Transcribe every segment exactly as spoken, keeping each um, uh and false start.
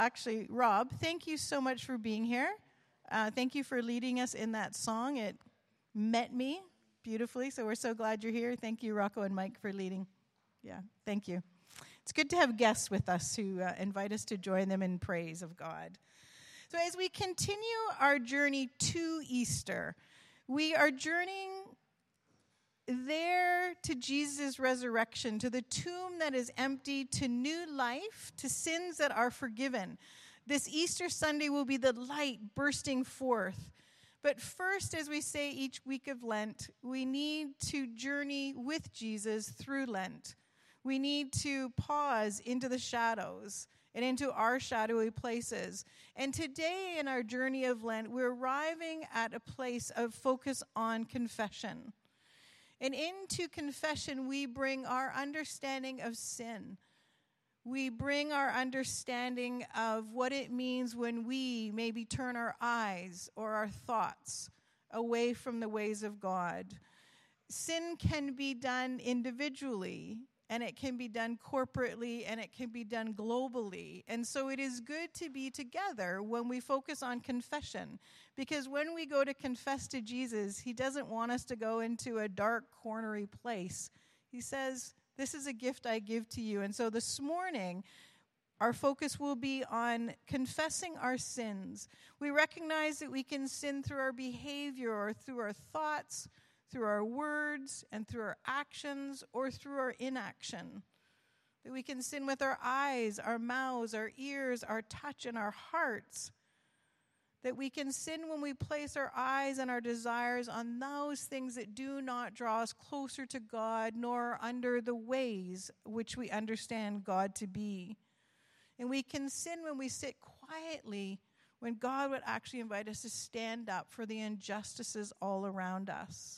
actually, Rob, thank you so much for being here. Uh, thank you for leading us in that song. It met me beautifully, so we're so glad you're here. Thank you, Rocco and Mike, for leading. Yeah, thank you. It's good to have guests with us who uh, invite us to join them in praise of God. So as we continue our journey to Easter, we are journeying there to Jesus' resurrection, to the tomb that is empty, to new life, to sins that are forgiven. This Easter Sunday will be the light bursting forth. But first, as we say each week of Lent, we need to journey with Jesus through Lent. We need to pause into the shadows and into our shadowy places. And today in our journey of Lent, we're arriving at a place of focus on confession. And into confession, we bring our understanding of sin. We bring our understanding of what it means when we maybe turn our eyes or our thoughts away from the ways of God. Sin can be done individually, and it can be done corporately, and it can be done globally. And so it is good to be together when we focus on confession. Because when we go to confess to Jesus, he doesn't want us to go into a dark, cornery place. He says, this is a gift I give to you. And so this morning, our focus will be on confessing our sins. We recognize that we can sin through our behavior or through our thoughts, through our words, and through our actions, or through our inaction. That we can sin with our eyes, our mouths, our ears, our touch, and our hearts. That we can sin when we place our eyes and our desires on those things that do not draw us closer to God, nor under the ways which we understand God to be. And we can sin when we sit quietly, when God would actually invite us to stand up for the injustices all around us.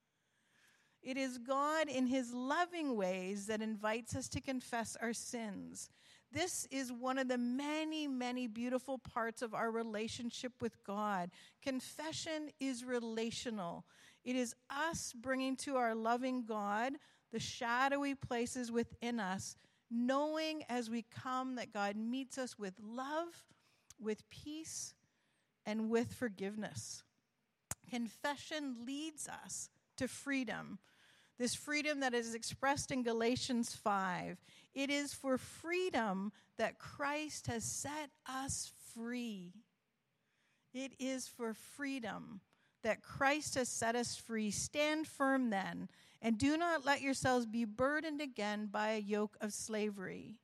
It is God in his loving ways that invites us to confess our sins. This is one of the many, many beautiful parts of our relationship with God. Confession is relational. It is us bringing to our loving God the shadowy places within us, knowing as we come that God meets us with love, with peace, and with forgiveness. Confession leads us to freedom. This freedom that is expressed in Galatians five. It is for freedom that Christ has set us free. It is for freedom that Christ has set us free. Stand firm then, and do not let yourselves be burdened again by a yoke of slavery.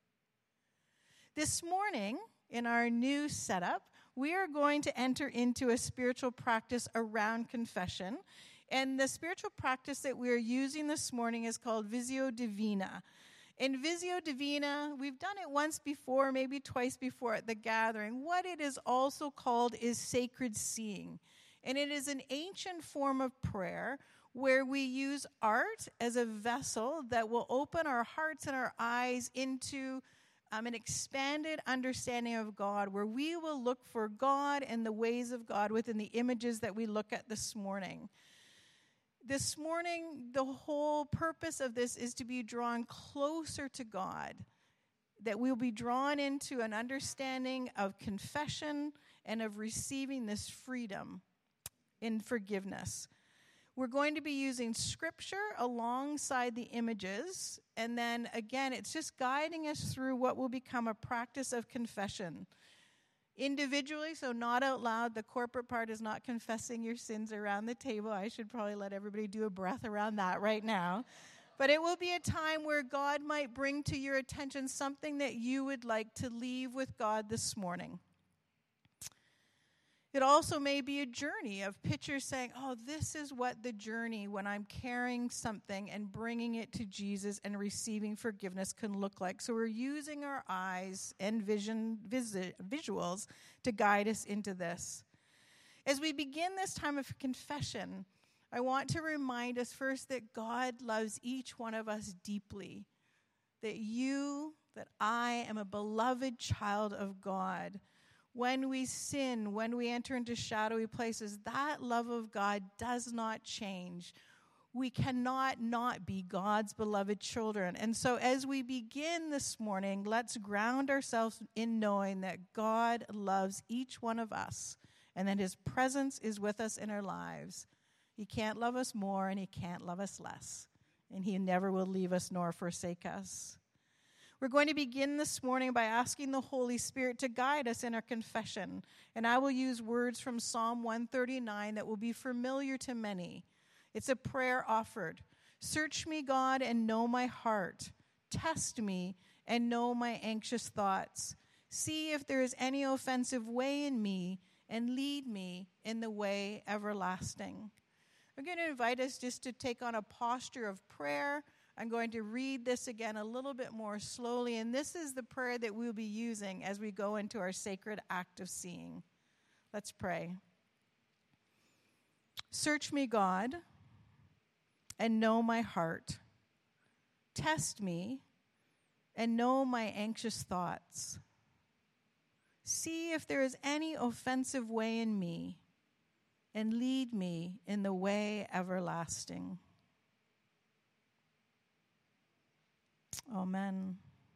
This morning, in our new setup, we are going to enter into a spiritual practice around confession. And the spiritual practice that we are using this morning is called Visio Divina. In Visio Divina, we've done it once before, maybe twice before at the gathering. What it is also called is sacred seeing. And it is an ancient form of prayer where we use art as a vessel that will open our hearts and our eyes into um, an expanded understanding of God, where we will look for God and the ways of God within the images that we look at this morning. This morning, the whole purpose of this is to be drawn closer to God, that we'll be drawn into an understanding of confession and of receiving this freedom in forgiveness. We're going to be using scripture alongside the images, and then again, it's just guiding us through what will become a practice of confession. Individually, so not out loud. The corporate part is not confessing your sins around the table. I should probably let everybody do a breath around that right now. But it will be a time where God might bring to your attention something that you would like to leave with God this morning. It also may be a journey of pictures saying, oh, this is what the journey when I'm carrying something and bringing it to Jesus and receiving forgiveness can look like. So we're using our eyes and vision visi- visuals to guide us into this. As we begin this time of confession, I want to remind us first that God loves each one of us deeply. That you, that I am a beloved child of God. When we sin, when we enter into shadowy places, that love of God does not change. we cannot not be God's beloved children. And so as we begin this morning, let's ground ourselves in knowing that God loves each one of us and that his presence is with us in our lives. He can't love us more and he can't love us less. And he never will leave us nor forsake us. We're going to begin this morning by asking the Holy Spirit to guide us in our confession. And I will use words from Psalm one thirty-nine that will be familiar to many. It's a prayer offered. Search me, God, and know my heart. Test me and know my anxious thoughts. See if there is any offensive way in me and lead me in the way everlasting. I'm going to invite us just to take on a posture of prayer. I'm going to read this again a little bit more slowly, and this is the prayer that we'll be using as we go into our sacred act of seeing. Let's pray. Search me, God, and know my heart. Test me and know my anxious thoughts. See if there is any offensive way in me, and lead me in the way everlasting. Amen.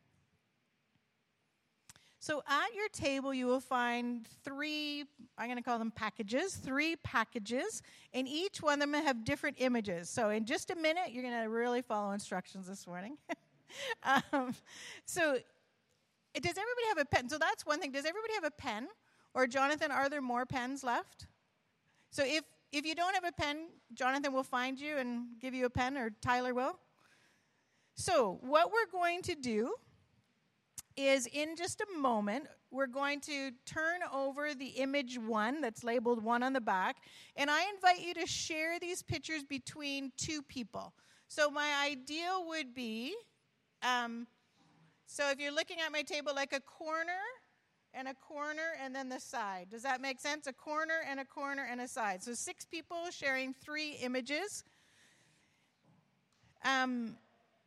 So at your table, you will find three, I'm going to call them packages, three packages, and each one of them have different images. So in just a minute, you're going to really follow instructions this morning. um, so does everybody have a pen? So that's one thing. Does everybody have a pen? Or Jonathan, are there more pens left? So if, if you don't have a pen, Jonathan will find you and give you a pen, or Tyler will. So what we're going to do is in just a moment, we're going to turn over the image one that's labeled one on the back, and I invite you to share these pictures between two people. So my ideal would be, um, so if you're looking at my table, like a corner and a corner and then the side. Does that make sense? A corner and a corner and a side. So six people sharing three images. Um...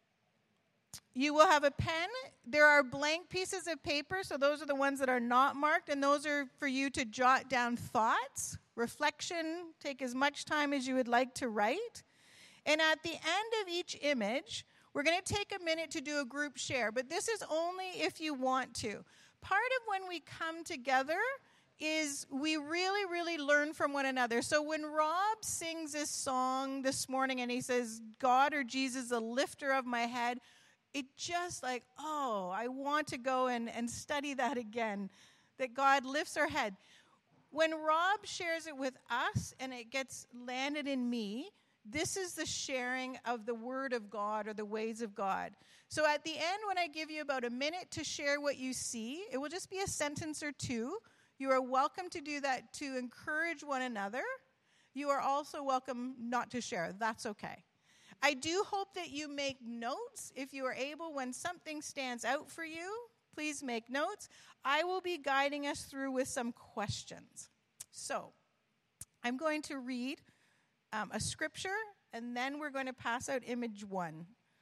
You will have a pen. There are blank pieces of paper, so those are the ones that are not marked, and those are for you to jot down thoughts, reflection, take as much time as you would like to write. And at the end of each image, we're going to take a minute to do a group share, but this is only if you want to. Part of when we come together is we really, really learn from one another. So when Rob sings this song this morning and he says, God or Jesus, the lifter of my head, it just like, oh, I want to go and, and study that again, that God lifts our head. When Rob shares it with us and it gets landed in me, this is the sharing of the word of God or the ways of God. So at the end, when I give you about a minute to share what you see, it will just be a sentence or two. You are welcome to do that to encourage one another. You are also welcome not to share. That's okay. I do hope that you make notes if you are able. When something stands out for you, please make notes. I will be guiding us through with some questions. So I'm going to read um, a scripture, and then we're going to pass out image one.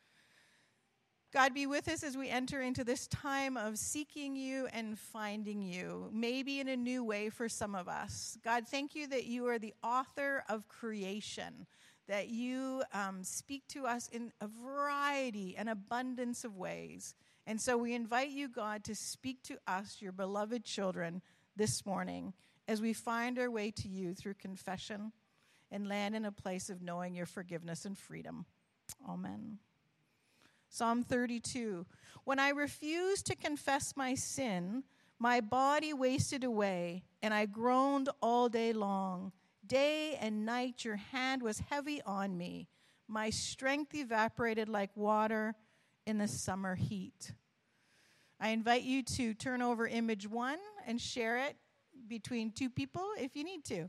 God be with us as we enter into this time of seeking you and finding you, maybe in a new way for some of us. God, thank you that you are the author of creation, that you um, speak to us in a variety and abundance of ways. And so we invite you, God, to speak to us, your beloved children, this morning as we find our way to you through confession and land in a place of knowing your forgiveness and freedom. Amen. Psalm thirty-two. When I refused to confess my sin, my body wasted away, and I groaned all day long. Day and night your hand was heavy on me. My strength evaporated like water in the summer heat. I invite you to turn over image one and share it between two people if you need to.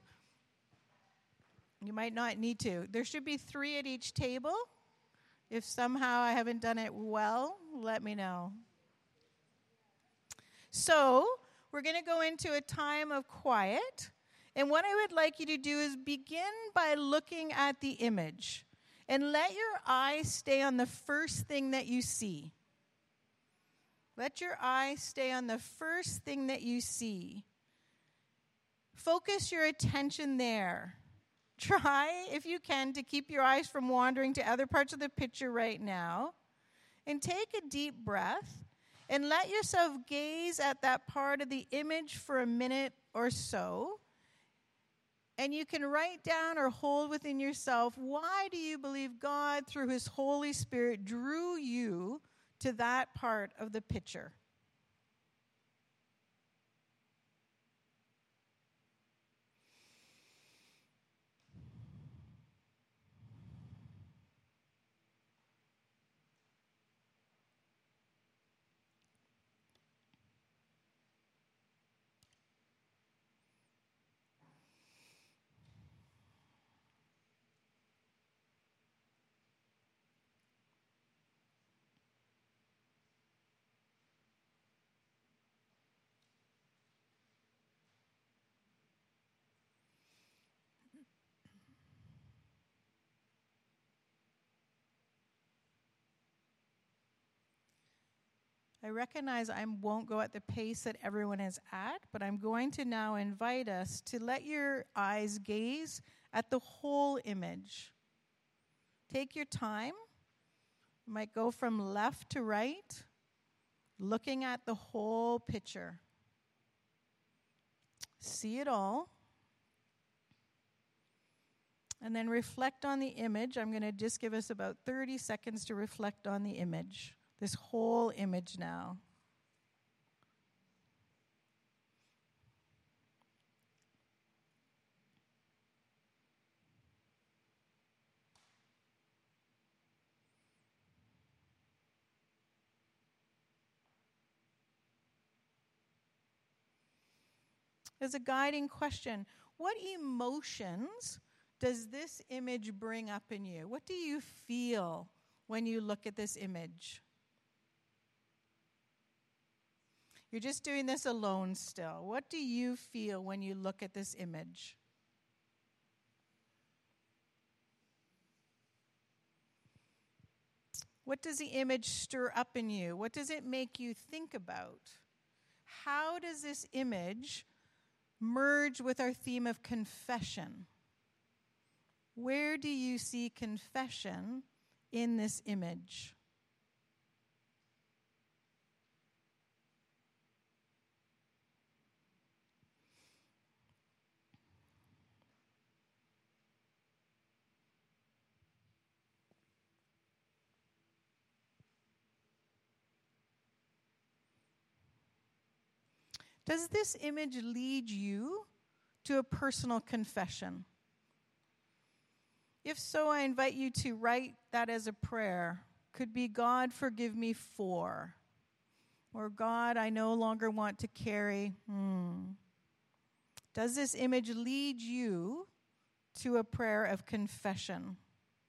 You might not need to. There should be three at each table. If somehow I haven't done it well, let me know. So we're going to go into a time of quiet. And what I would like you to do is begin by looking at the image. And let your eyes stay on the first thing that you see. Let your eyes stay on the first thing that you see. Focus your attention there. try, if you can, to keep your eyes from wandering to other parts of the picture right now. And take a deep breath and let yourself gaze at that part of the image for a minute or so. And you can write down or hold within yourself, why do you believe God, through his Holy Spirit, drew you to that part of the picture? I recognize I won't go at the pace that everyone is at, but I'm going to now invite us to let your eyes gaze at the whole image. Take your time. You might go from left to right, looking at the whole picture. See it all. And then reflect on the image. I'm going to just give us about thirty seconds to reflect on the image. This whole image now. As a guiding question, what emotions does this image bring up in you? What do you feel when you look at this image? You're just doing this alone still. What do you feel when you look at this image? What does the image stir up in you? What does it make you think about? How does this image merge with our theme of confession? Where do you see confession in this image? Does this image lead you to a personal confession? If so, I invite you to write that as a prayer. Could be, God, forgive me for. Or, God, I no longer want to carry. Hmm. Does this image lead you to a prayer of confession?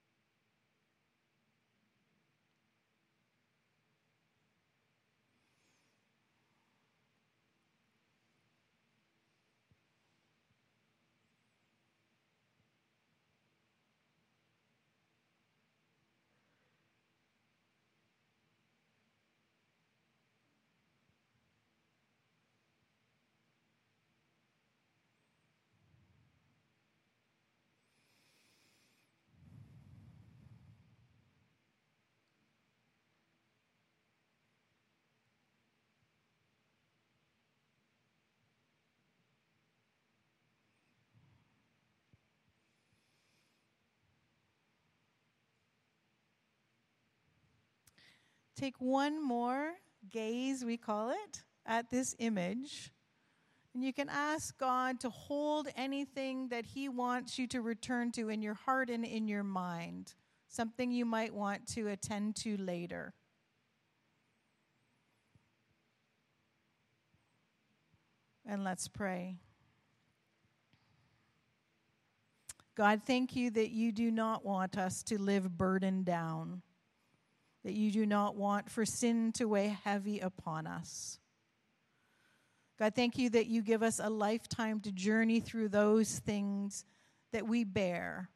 Take one more gaze, we call it, at this image. And you can ask God to hold anything that he wants you to return to in your heart and in your mind, something you might want to attend to later. And let's pray. God, thank you that you do not want us to live burdened down, that you do not want for sin to weigh heavy upon us. God, thank you that you give us a lifetime to journey through those things that we bear.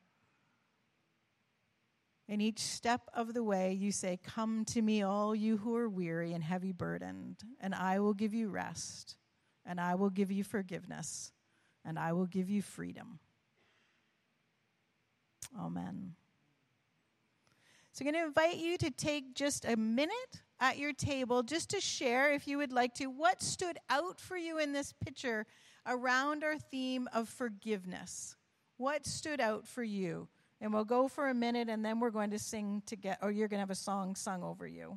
In each step of the way, you say, come to me, all you who are weary and heavy burdened, and I will give you rest, and I will give you forgiveness, and I will give you freedom. Amen. So I'm going to invite you to take just a minute at your table just to share, if you would like to, what stood out for you in this picture around our theme of forgiveness. What stood out for you? And we'll go for a minute, and then we're going to sing together, or you're going to have a song sung over you.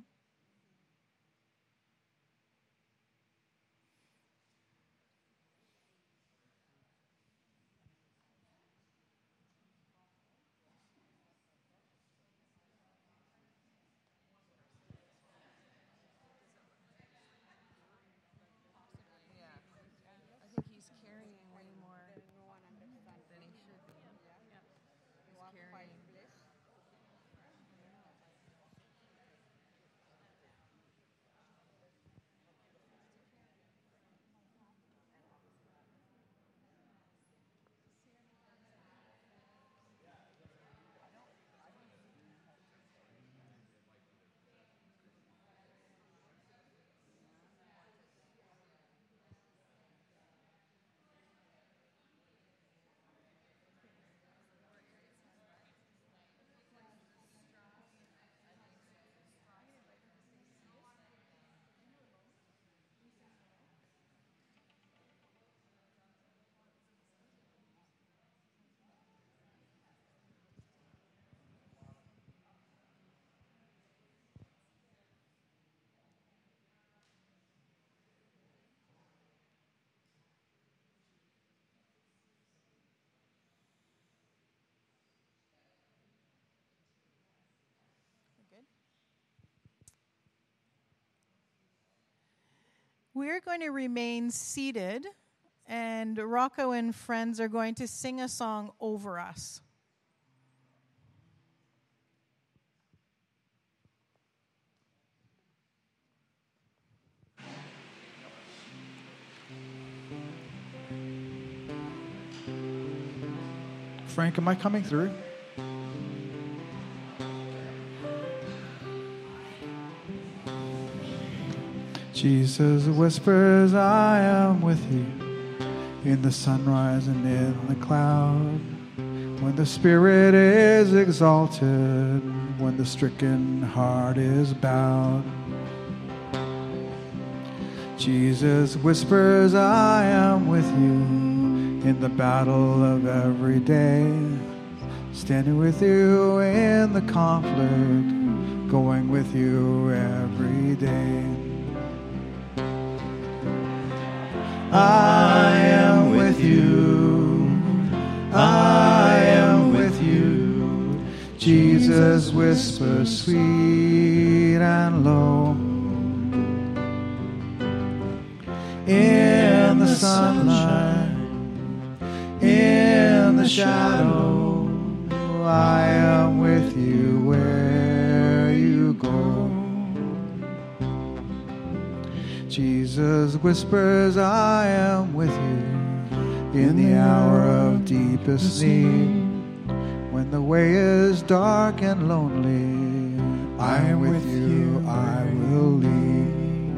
We're going to remain seated, and Rocco and friends are going to sing a song over us. Frank, am I coming through? Jesus whispers, I am with you in the sunrise and in the cloud. When the spirit is exalted, when the stricken heart is bowed. Jesus whispers, I am with you in the battle of every day, standing with you in the conflict, going with you every day. I am with you, I am with you. Jesus whispers sweet and low. In the sunlight, in the shadow, I am with you where you go. Jesus whispers, I am with you in the hour of deepest need. When the way is dark and lonely, I am with you, I will lead.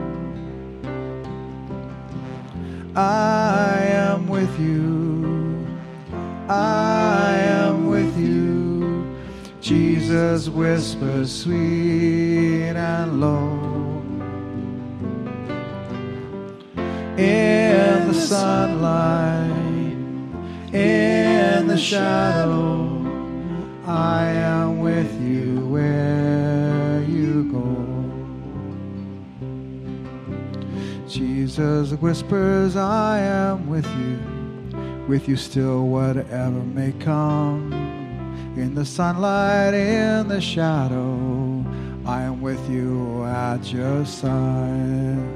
I am with you, I am with you. Jesus whispers sweet and low. In the sunlight, in the shadow, I am with you where you go. Jesus whispers, I am with you, with you still whatever may come. In the sunlight, in the shadow, I am with you at your side.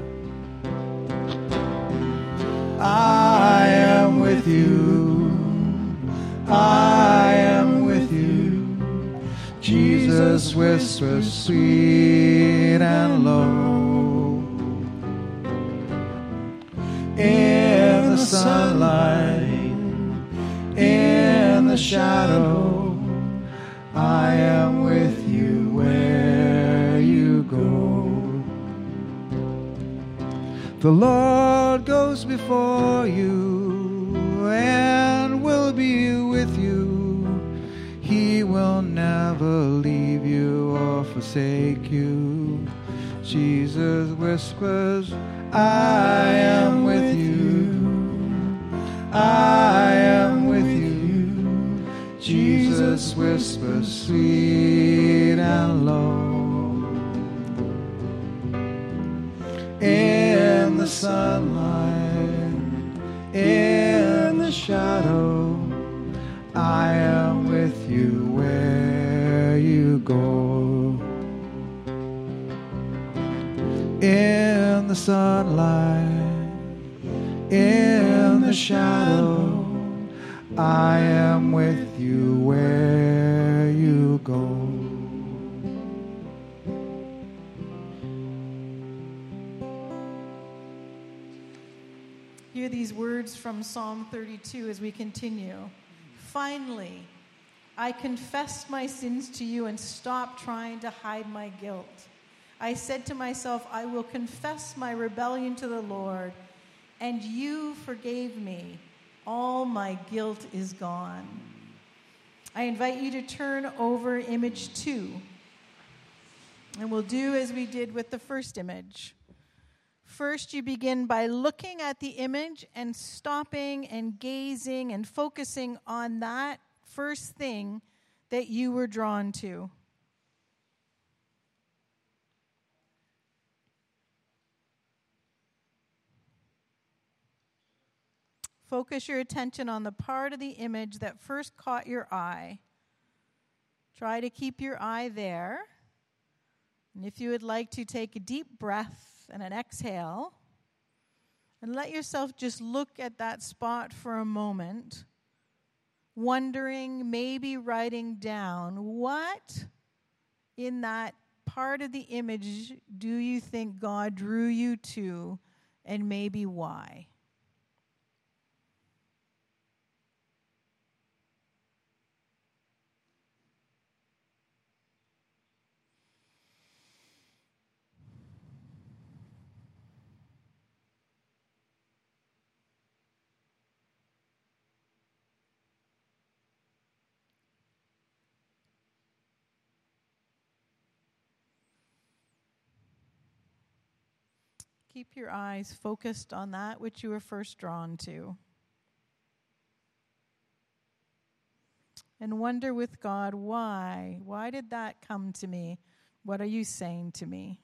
I am with you, I am with you. Jesus whispers sweet and low. In the sunlight, in the shadow, I am with you where you go. The Lord goes before you and will be with you. He will never leave you or forsake you. Jesus whispers, I am with you. I am with you. Jesus whispers sweet and low. In the sunlight, in the shadow, I am with you where you go. In the sunlight, in the shadow, I am with you where you go. Hear these words from Psalm thirty-two as we continue. Finally, I confessed my sins to you and stopped trying to hide my guilt. I said to myself, I will confess my rebellion to the Lord, and you forgave me. All my guilt is gone. I invite you to turn over image two, and we'll do as we did with the first image. First, you begin by looking at the image and stopping and gazing and focusing on that first thing that you were drawn to. Focus your attention on the part of the image that first caught your eye. Try to keep your eye there. And if you would like to, take a deep breath and an exhale, and let yourself just look at that spot for a moment, wondering, maybe writing down, what in that part of the image do you think God drew you to, and maybe why? Keep your eyes focused on that which you were first drawn to. And wonder with God, why? Why did that come to me? What are you saying to me?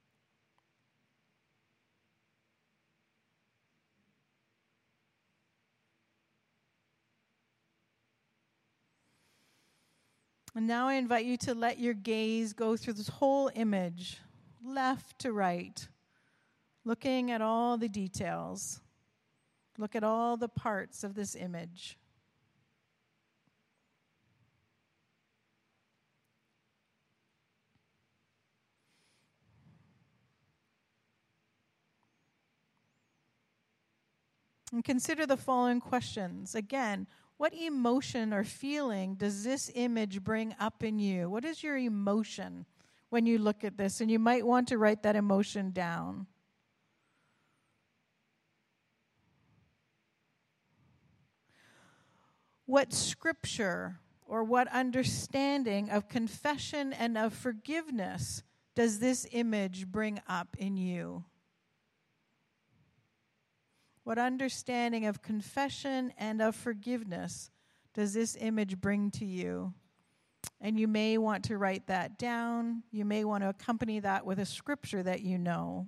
And now I invite you to let your gaze go through this whole image, left to right. Looking at all the details. Look at all the parts of this image. And consider the following questions. Again, what emotion or feeling does this image bring up in you? What is your emotion when you look at this? And you might want to write that emotion down. What scripture or what understanding of confession and of forgiveness does this image bring up in you? What understanding of confession and of forgiveness does this image bring to you? And you may want to write that down. You may want to accompany that with a scripture that you know.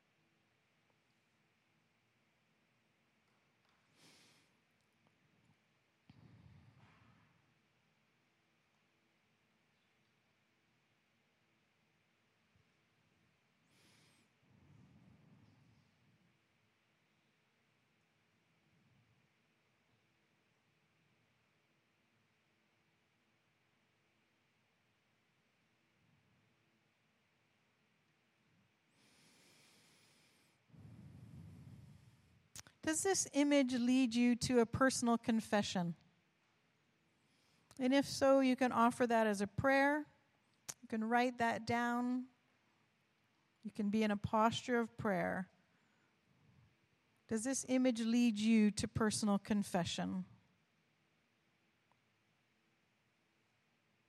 Does this image lead you to a personal confession? And if so, you can offer that as a prayer. You can write that down. You can be in a posture of prayer. Does this image lead you to personal confession?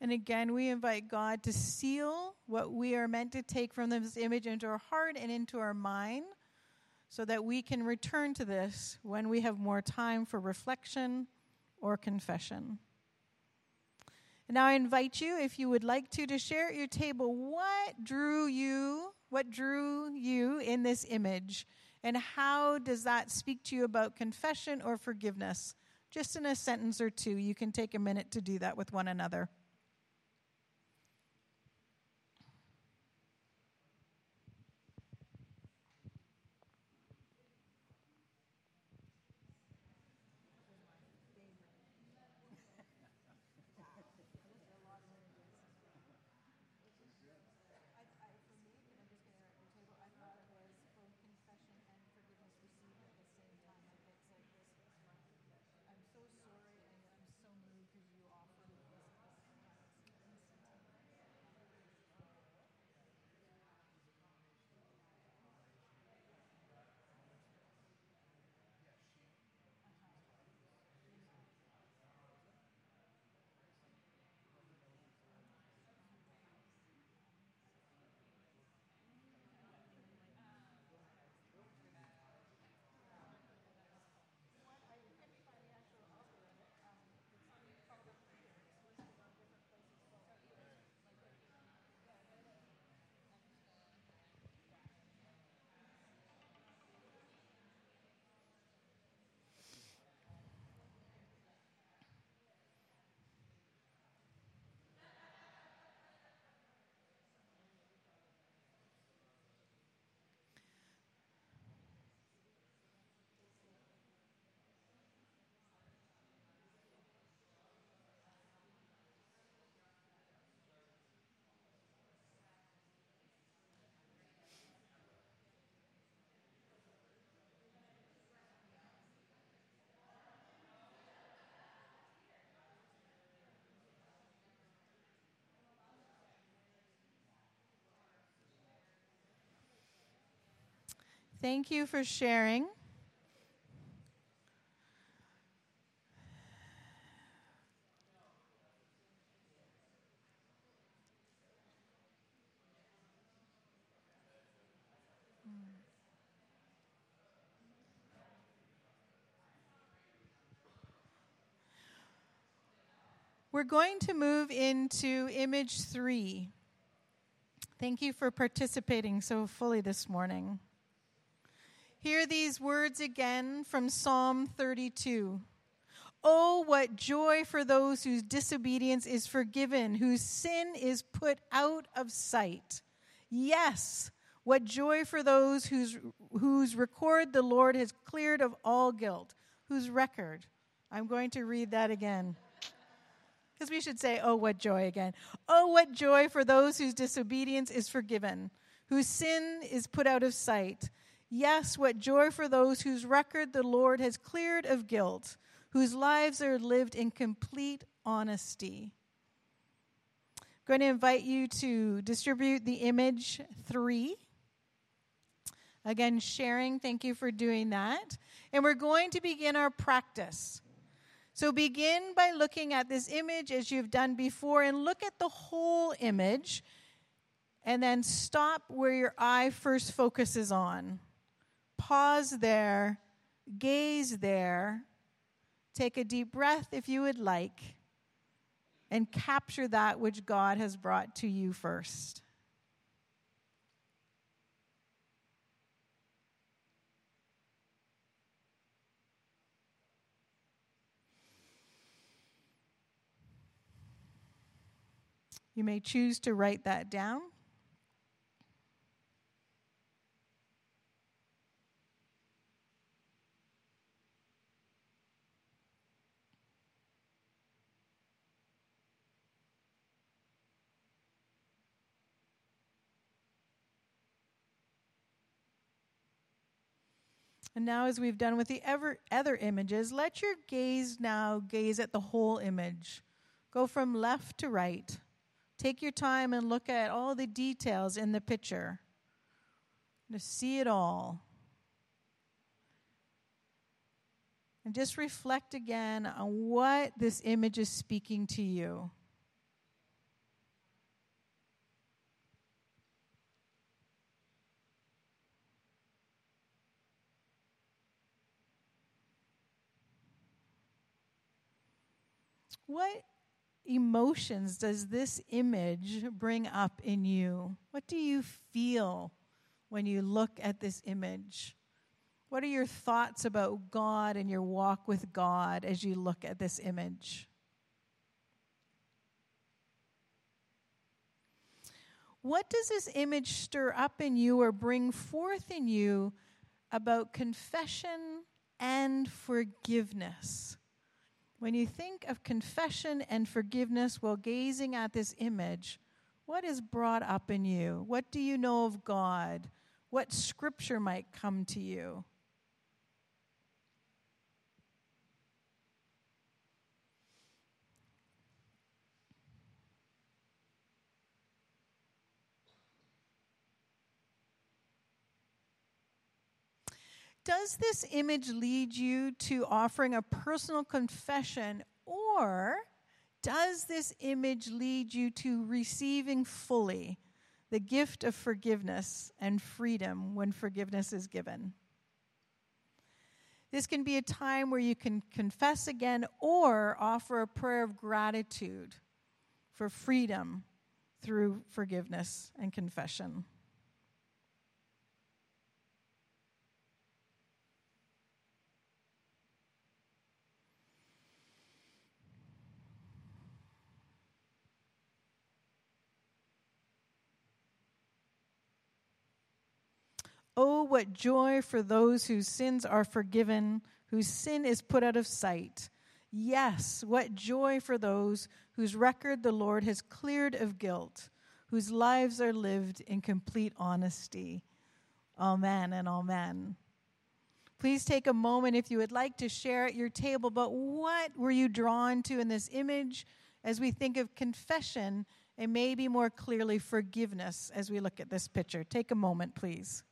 And again, we invite God to seal what we are meant to take from this image into our heart and into our mind so that we can return to this when we have more time for reflection or confession. And now I invite you, if you would like to, to share at your table what drew you, what drew you in this image, and how does that speak to you about confession or forgiveness? Just in a sentence or two, you can take a minute to do that with one another. Thank you for sharing. We're going to move into image three. Thank you for participating so fully this morning. Hear these words again from Psalm thirty-two. Oh, what joy for those whose disobedience is forgiven, whose sin is put out of sight. Yes, what joy for those whose, whose record the Lord has cleared of all guilt. Whose record? I'm going to read that again. Because we should say, oh, what joy again. Oh, what joy for those whose disobedience is forgiven, whose sin is put out of sight. Yes, what joy for those whose record the Lord has cleared of guilt, whose lives are lived in complete honesty. I'm going to invite you to distribute the image three. Again, sharing, thank you for doing that. And we're going to begin our practice. So begin by looking at this image as you've done before and look at the whole image and then stop where your eye first focuses on. Pause there, gaze there, take a deep breath if you would like, and capture that which God has brought to you first. You may choose to write that down. And now, as we've done with the ever other images, let your gaze now gaze at the whole image. Go from left to right. Take your time and look at all the details in the picture. To see it all. And just reflect again on what this image is speaking to you. What emotions does this image bring up in you? What do you feel when you look at this image? What are your thoughts about God and your walk with God as you look at this image? What does this image stir up in you or bring forth in you about confession and forgiveness? When you think of confession and forgiveness while gazing at this image, what is brought up in you? What do you know of God? What scripture might come to you? Does this image lead you to offering a personal confession, or does this image lead you to receiving fully the gift of forgiveness and freedom when forgiveness is given? This can be a time where you can confess again or offer a prayer of gratitude for freedom through forgiveness and confession. Oh, what joy for those whose sins are forgiven, whose sin is put out of sight. Yes, what joy for those whose record the Lord has cleared of guilt, whose lives are lived in complete honesty. Amen and amen. Please take a moment if you would like to share at your table, but what were you drawn to in this image as we think of confession and maybe more clearly forgiveness as we look at this picture? Take a moment, please.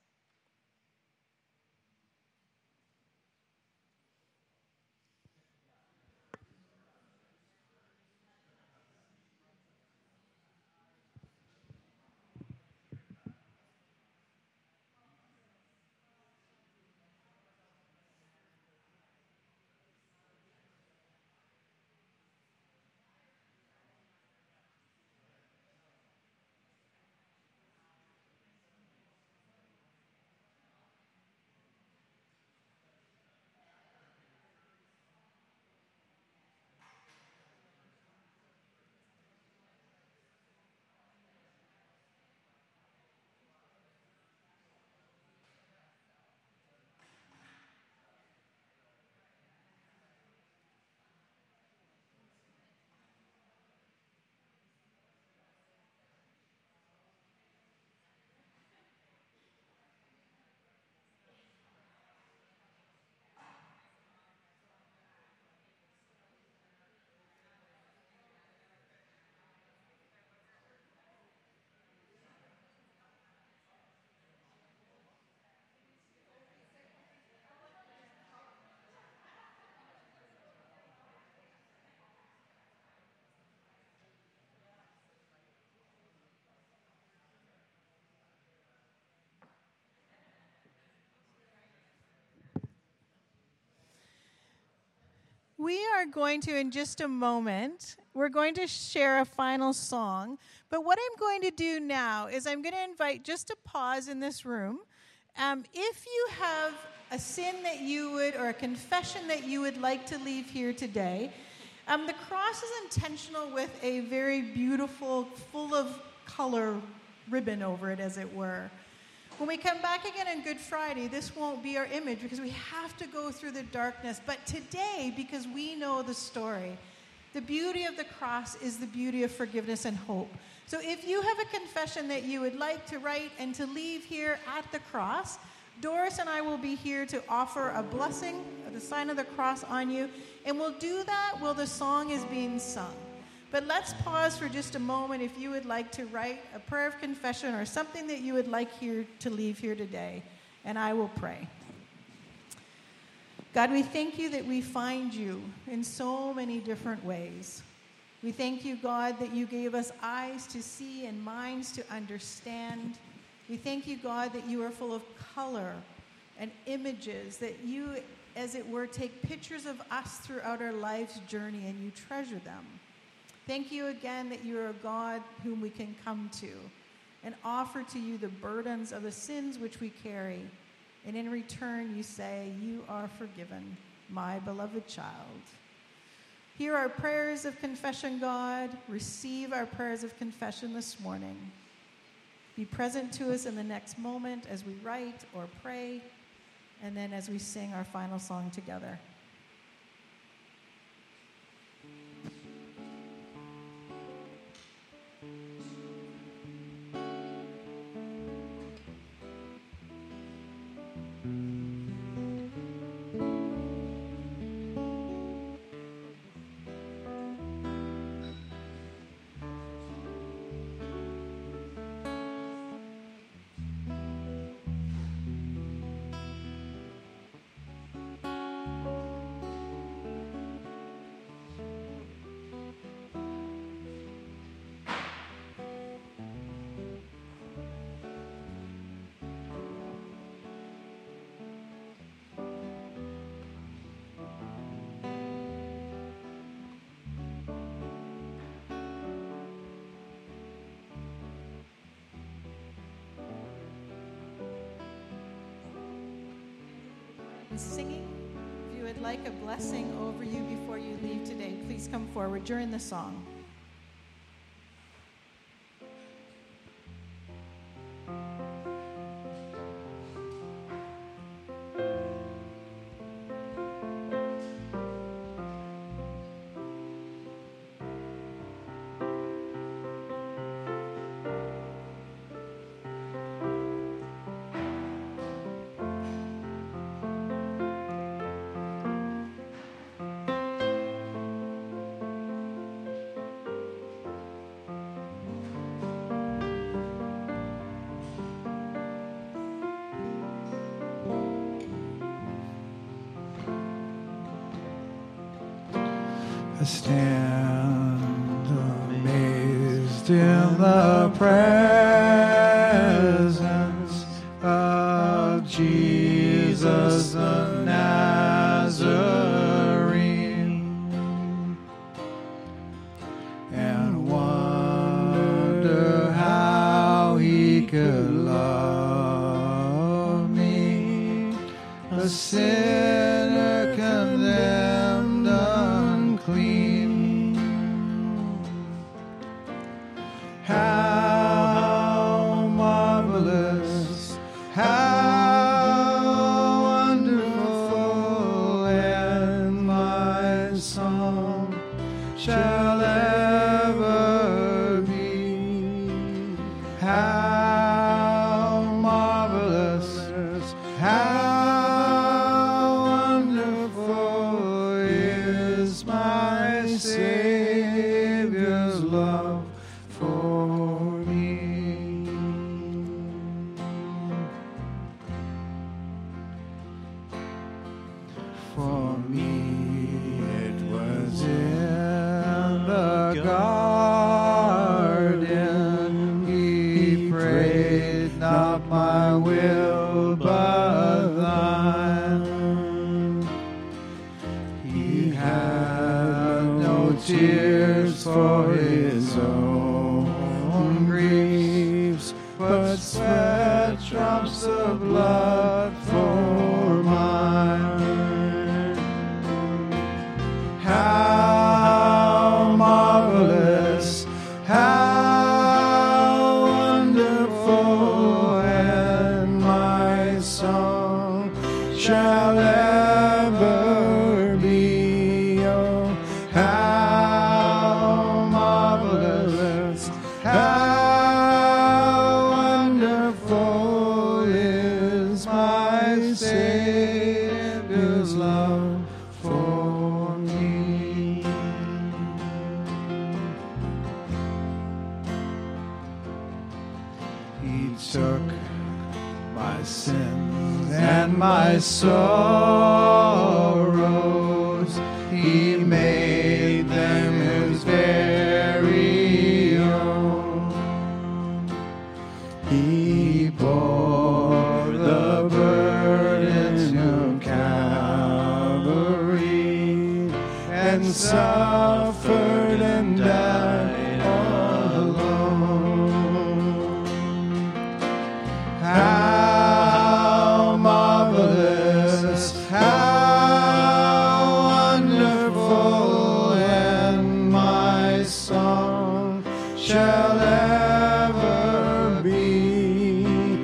We are going to, in just a moment, we're going to share a final song. But what I'm going to do now is I'm going to invite just a pause in this room. Um, if you have a sin that you would, or a confession that you would like to leave here today, um, the cross is intentional with a very beautiful, full of color ribbon over it, as it were. When we come back again on Good Friday, this won't be our image because we have to go through the darkness. But today, because we know the story, the beauty of the cross is the beauty of forgiveness and hope. So if you have a confession that you would like to write and to leave here at the cross, Doris and I will be here to offer a blessing, the sign of the cross on you. And we'll do that while the song is being sung. But let's pause for just a moment if you would like to write a prayer of confession or something that you would like here to leave here today, and I will pray. God, we thank you that we find you in so many different ways. We thank you, God, that you gave us eyes to see and minds to understand. We thank you, God, that you are full of color and images, that you as it were, take pictures of us throughout our life's journey, and you treasure them. Thank you again that you are a God whom we can come to and offer to you the burdens of the sins which we carry. And in return, you say, you are forgiven, my beloved child. Hear our prayers of confession, God. Receive our prayers of confession this morning. Be present to us in the next moment as we write or pray, and then as we sing our final song together. Singing. If you would like a blessing over you before you leave today, please come forward during the song. I stand amazed in the presence of Jesus the Nazarene, and wonder how he could love me, a sinner condemned unclean. How marvelous, how wonderful, and my song shall ever be. How marvelous, how wonderful is my Savior's love for me. For me it was in the garden he prayed, not my will but thine. He had no tears for his own griefs, but sweat drops of blood for mine. How marvelous, how wonderful, and my song shall ever be. Oh, how marvelous, how wonderful is my Savior's love for me. He took my sins and my sorrows, he made them his very own. He bore the burdens of Calvary and suffered and died all alone. How marvelous, how wonderful, and my song shall ever be.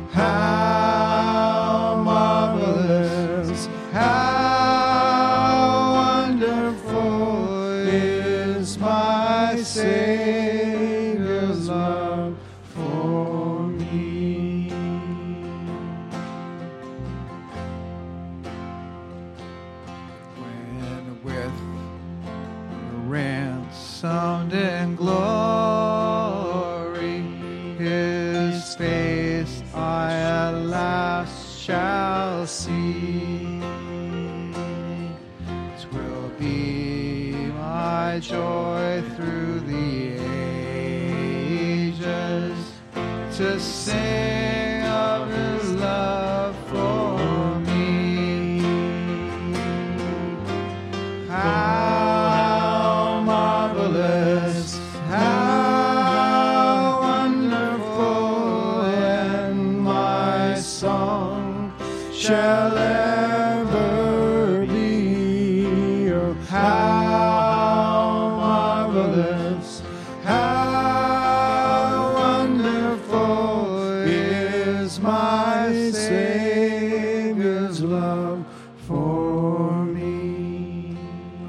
How marvelous, how wonderful is my Savior's love for me. When with ransomed in glory, his face I at last shall see. 'Twill be my joy through the ages to sing of his love for me. How marvelous, how wonderful, and my song shall ever be. Oh, how marvelous, how wonderful is my Savior's love for me.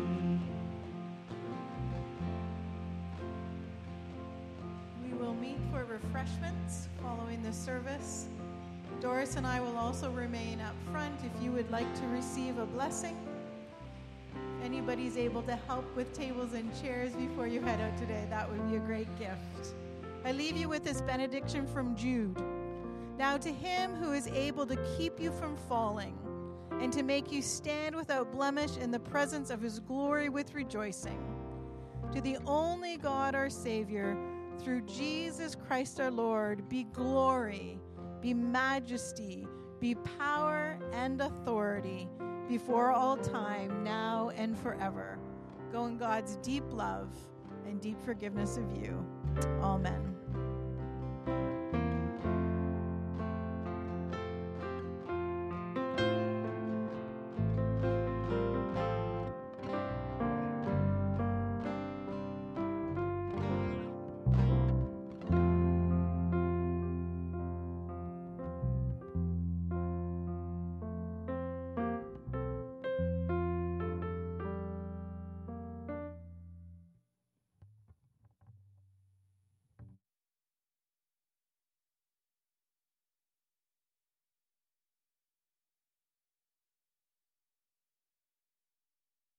We will meet for refreshments following the service. Doris and I will also remain up front if you would like to receive a blessing. If anybody's able to help with tables and chairs before you head out today, that would be a great gift. I leave you with this benediction from Jude. Now to him who is able to keep you from falling and to make you stand without blemish in the presence of his glory with rejoicing, to the only God our Savior, through Jesus Christ our Lord, be glory, be majesty, be power and authority before all time, now and forever. Go in God's deep love and deep forgiveness of you. Amen.